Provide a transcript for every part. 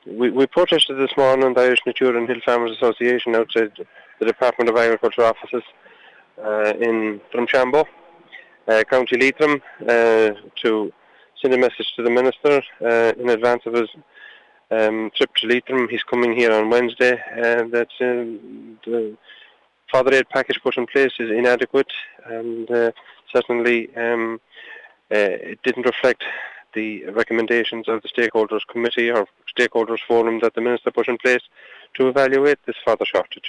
we protested this morning, the Irish Nature and Hill Farmers Association, outside the Department of Agriculture offices in Drumshanbo, County Leitrim, to send a message to the Minister in advance of his trip to Leitrim. He's coming here on Wednesday, that the fodder aid package put in place is inadequate, and certainly it didn't reflect the recommendations of the Stakeholders Committee or Stakeholders Forum that the Minister put in place to evaluate this fodder shortage.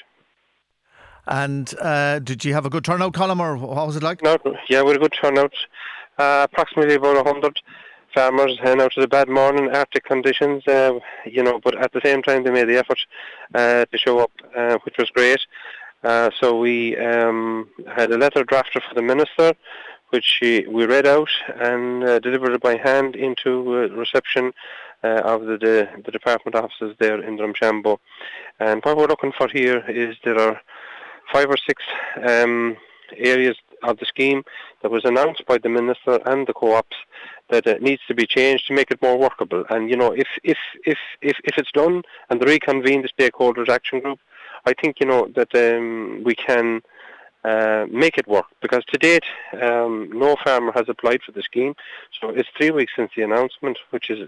And did you have a good turnout, Colm, or what was it like? No, yeah, we had a good turnout. Approximately about 100 farmers out to the bad morning Arctic conditions, but at the same time they made the effort to show up, which was great. So we had a letter drafted for the Minister, which we read out and delivered it by hand into reception of the department offices there in Drumshanbo. And what we're looking for here is there are 5 or 6 areas of the scheme that was announced by the Minister and the co-ops that it needs to be changed to make it more workable. And if it's done and they reconvene the Stakeholders Action Group, I think that we can make it work, because to date no farmer has applied for the scheme. So it's 3 weeks since the announcement, which is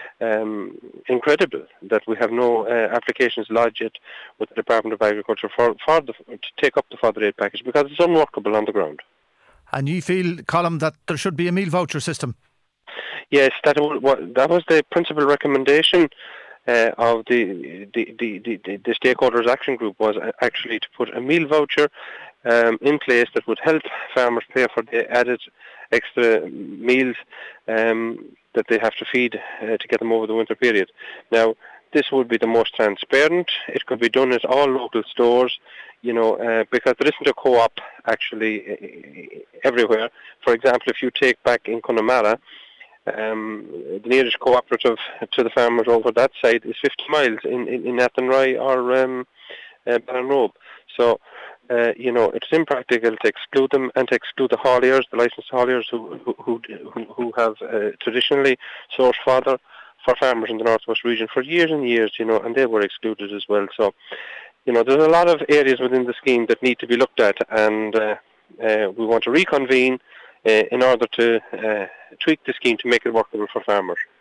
incredible that we have no applications lodged yet with the Department of Agriculture to take up the fodder aid package, because it's unworkable on the ground. And you feel, Colm, that there should be a meal voucher system? Yes, that was the principal recommendation of the Stakeholders Action Group, was actually to put a meal voucher in place that would help farmers pay for the added extra meals that they have to feed to get them over the winter period. Now, this would be the most transparent. It could be done at all local stores, because there isn't a co-op actually everywhere. For example, if you take back in Connemara, the nearest cooperative to the farmers over that side is 50 miles in Athenry or Ballinrobe. So, it's impractical to exclude them and to exclude the hauliers, the licensed hauliers who have traditionally sourced fodder for farmers in the Northwest region for years and years, and they were excluded as well. So, there's a lot of areas within the scheme that need to be looked at, and we want to reconvene in order to tweak the scheme to make it workable for farmers.